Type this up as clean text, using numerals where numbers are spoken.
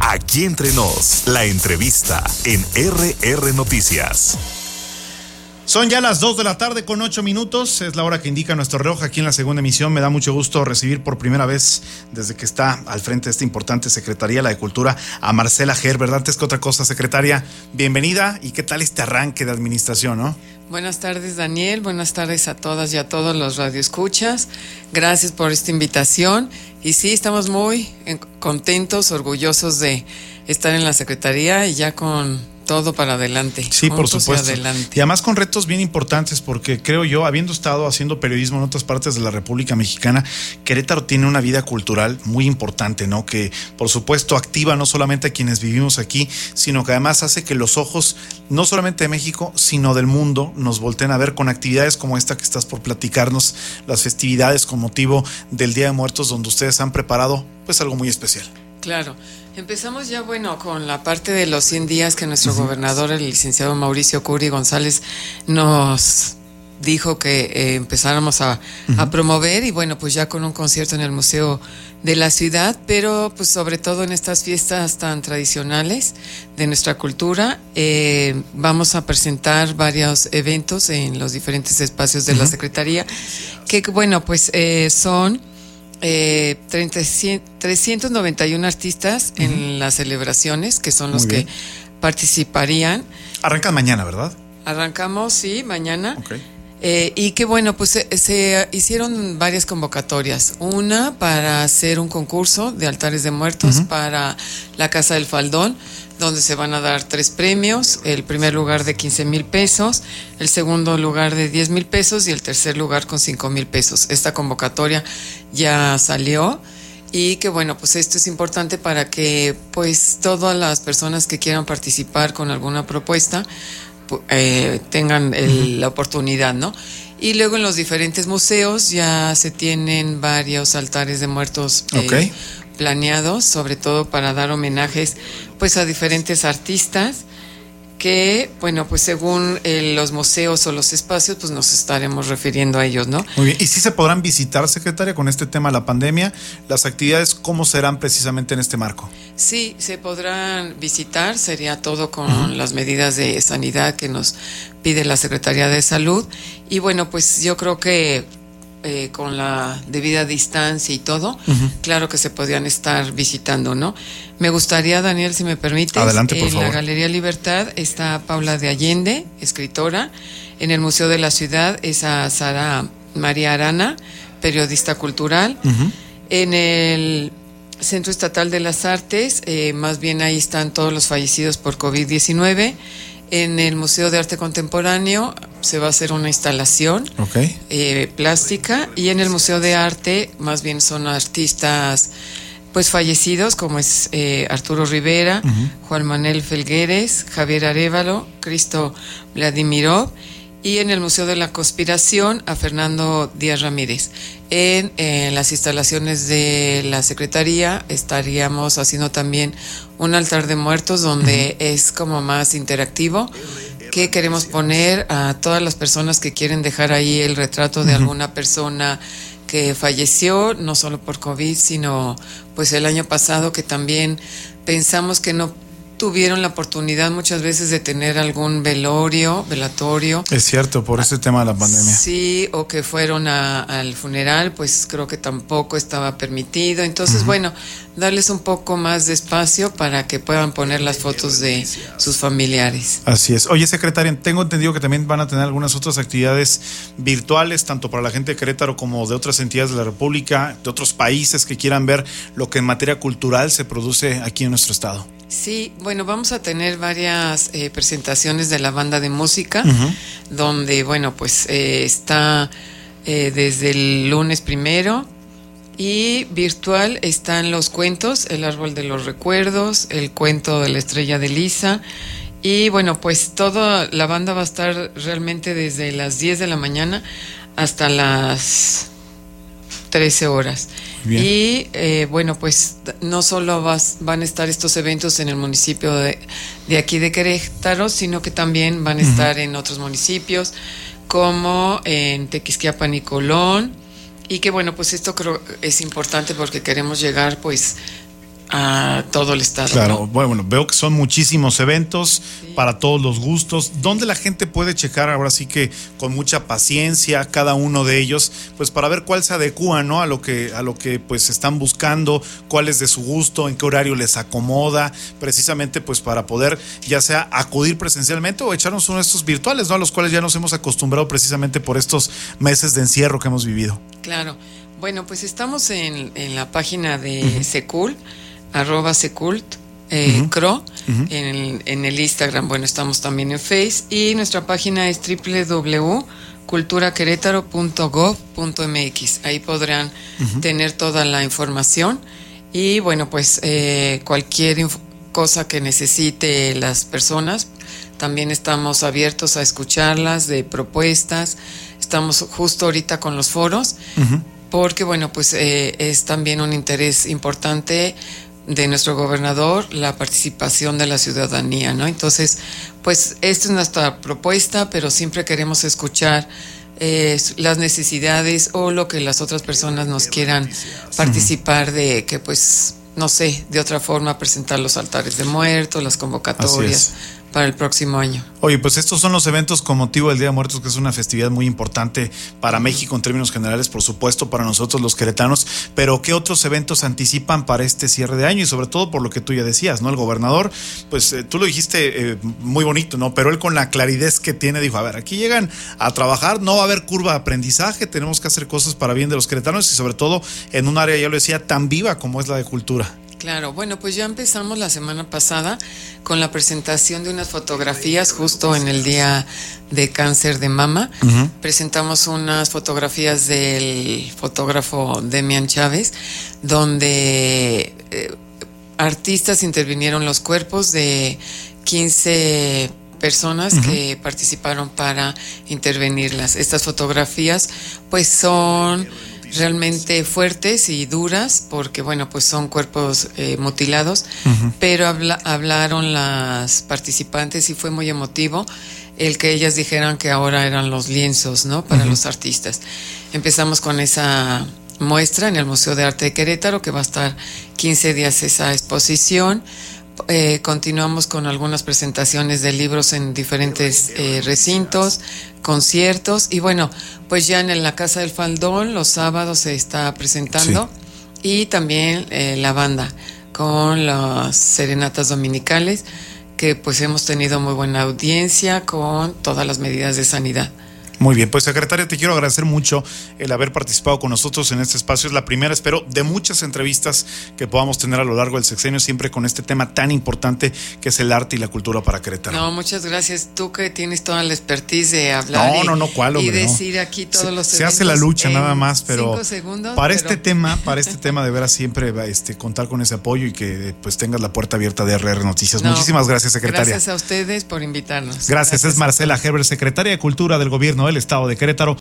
Aquí Entre Nos, la entrevista en RR Noticias. Son ya las 2 de la tarde con 8 minutos, es la hora que indica nuestro reloj aquí en la segunda emisión. Me da mucho gusto recibir por primera vez, desde que está al frente de esta importante Secretaría, la de Cultura, a Marcela Gerber. Antes que otra cosa, secretaria, bienvenida. ¿Y qué tal este arranque de administración, no? Buenas tardes, Daniel. Buenas tardes a todas y a todos los radioescuchas. Gracias por esta invitación. Y sí, estamos muy contentos, orgullosos de estar en la Secretaría y ya con todo para adelante. Sí, por supuesto. Adelante. Y además con retos bien importantes, porque creo yo, habiendo estado haciendo periodismo en otras partes de la República Mexicana, Querétaro tiene una vida cultural muy importante, ¿no? Que por supuesto activa no solamente a quienes vivimos aquí, sino que además hace que los ojos, no solamente de México, sino del mundo, nos volteen a ver con actividades como esta que estás por platicarnos, las festividades con motivo del Día de Muertos, donde ustedes han preparado pues algo muy especial. Claro. Empezamos ya, con la parte de los 100 días que nuestro gobernador, el licenciado Mauricio Curi González, nos dijo que empezáramos a promover, y pues ya con un concierto en el Museo de la Ciudad, pero pues sobre todo en estas fiestas tan tradicionales de nuestra cultura, vamos a presentar varios eventos en los diferentes espacios de la Secretaría, que son 391 artistas en las celebraciones, que son los que participarían. Arrancan mañana, ¿verdad? Arrancamos, sí, mañana. Okay. Y que se hicieron varias convocatorias. Una para hacer un concurso de altares de muertos para la Casa del Faldón, donde se van a dar 3 premios: el primer lugar de 15,000 pesos, el segundo lugar de 10,000 pesos y el tercer lugar con 5,000 pesos. Esta convocatoria ya salió, y que esto es importante para que todas las personas que quieran participar con alguna propuesta tengan la oportunidad, ¿no? Y luego en los diferentes museos ya se tienen varios altares de muertos planeados, sobre todo para dar homenajes a diferentes artistas que, según los museos o los espacios, nos estaremos refiriendo a ellos, ¿no? Muy bien. ¿Y si se podrán visitar, secretaria, con este tema de la pandemia? ¿Las actividades cómo serán precisamente en este marco? Sí, se podrán visitar, sería todo con las medidas de sanidad que nos pide la Secretaría de Salud. Y yo creo que con la debida distancia y todo, claro que se podrían estar visitando, ¿no? Me gustaría, Daniel, si me permites, adelante, por favor. En la Galería Libertad está Paula de Allende, escritora. En el Museo de la Ciudad es a Sara María Arana, periodista cultural. En el Centro Estatal de las Artes, más bien ahí están todos los fallecidos por COVID-19. En el Museo de Arte Contemporáneo se va a hacer una instalación plástica, y en el Museo de Arte más bien son artistas fallecidos, como es Arturo Rivera, Juan Manuel Felgueres, Javier Arévalo, Cristo Vladimirov, y en el Museo de la Conspiración a Fernando Díaz Ramírez. En las instalaciones de la Secretaría estaríamos haciendo también un altar de muertos donde es como más interactivo, que queremos poner a todas las personas que quieren dejar ahí el retrato de alguna persona que falleció, no solo por COVID, sino el año pasado, que también pensamos que no tuvieron la oportunidad muchas veces de tener algún velatorio. Es cierto, por ese tema de la pandemia. Sí, o que fueron al funeral, creo que tampoco estaba permitido. Entonces, darles un poco más de espacio para que puedan poner las fotos de sus familiares. Así es. Oye, secretaria, tengo entendido que también van a tener algunas otras actividades virtuales, tanto para la gente de Querétaro como de otras entidades de la República, de otros países que quieran ver lo que en materia cultural se produce aquí en nuestro estado. Sí, vamos a tener varias presentaciones de la banda de música, donde, está desde el lunes 1, y virtual están los cuentos, El Árbol de los Recuerdos, el cuento de la Estrella de Lisa, y toda la banda va a estar realmente desde las 10 de la mañana hasta las 13 horas. Bien. Y no solo van a estar estos eventos en el municipio de aquí de Querétaro, sino que también van a estar en otros municipios como en Tequisquiapan y Colón, y que esto creo es importante porque queremos llegar a todo el estado. Claro, ¿no? bueno, veo que son muchísimos eventos para todos los gustos. ¿Dónde la gente puede checar ahora sí que con mucha paciencia cada uno de ellos, pues para ver cuál se adecua, ¿no? A lo que pues están buscando, cuál es de su gusto, en qué horario les acomoda, precisamente pues para poder ya sea acudir presencialmente o echarnos uno de estos virtuales, ¿no? A los cuales ya nos hemos acostumbrado precisamente por estos meses de encierro que hemos vivido. Claro. Bueno, pues estamos en la página de Secult, @secult, CRO, en el Instagram. Bueno, estamos también en Face y nuestra página es www.culturaquerétaro.gov.mx. Ahí podrán tener toda la información y bueno, pues cualquier cosa que necesite las personas, también estamos abiertos a escucharlas, de propuestas. Estamos justo ahorita con los foros, porque bueno, pues es también un interés importante de nuestro gobernador la participación de la ciudadanía, ¿no? Entonces, pues esta es nuestra propuesta, pero siempre queremos escuchar las necesidades o lo que las otras personas nos quieran participar de que, pues, no sé, de otra forma presentar los altares de muertos, las convocatorias para el próximo año. Oye, pues estos son los eventos con motivo del Día de Muertos, que es una festividad muy importante para México en términos generales, por supuesto, para nosotros los queretanos, pero ¿qué otros eventos anticipan para este cierre de año? Y sobre todo por lo que tú ya decías, ¿no? El gobernador, pues tú lo dijiste muy bonito, ¿no? Pero él con la claridad que tiene dijo, a ver, aquí llegan a trabajar, no va a haber curva de aprendizaje, tenemos que hacer cosas para bien de los queretanos y sobre todo en un área, ya lo decía, tan viva como es la de cultura. Claro, bueno, pues ya empezamos la semana pasada con la presentación de unas fotografías justo en el Día de Cáncer de Mama. Presentamos unas fotografías del fotógrafo Demian Chávez, donde artistas intervinieron los cuerpos de 15 personas que participaron para intervenirlas. Estas fotografías pues son realmente fuertes y duras porque bueno, pues son cuerpos mutilados, pero hablaron las participantes y fue muy emotivo el que ellas dijeran que ahora eran los lienzos, ¿no? Para los artistas. Empezamos con esa muestra en el Museo de Arte de Querétaro, que va a estar 15 días esa exposición. Continuamos con algunas presentaciones de libros en diferentes recintos, conciertos y bueno, pues ya en la Casa del Faldón los sábados se está presentando y también la banda con las serenatas dominicales, que pues hemos tenido muy buena audiencia con todas las medidas de sanidad. Muy bien, pues secretaria, te quiero agradecer mucho el haber participado con nosotros en este espacio. Es la primera, espero, de muchas entrevistas que podamos tener a lo largo del sexenio, siempre con este tema tan importante que es el arte y la cultura para Querétaro. No, muchas gracias. Tú que tienes toda la expertise de hablar ¿cuál, hombre, y decir aquí todos los eventos. Se hace la lucha nada más, pero 5 segundos, para este tema de veras siempre contar con ese apoyo y que pues tengas la puerta abierta de RR Noticias. Muchísimas gracias, secretaria. Gracias a ustedes por invitarnos. Gracias. Es Marcela Heber, secretaria de Cultura del Gobierno del Estado de Querétaro.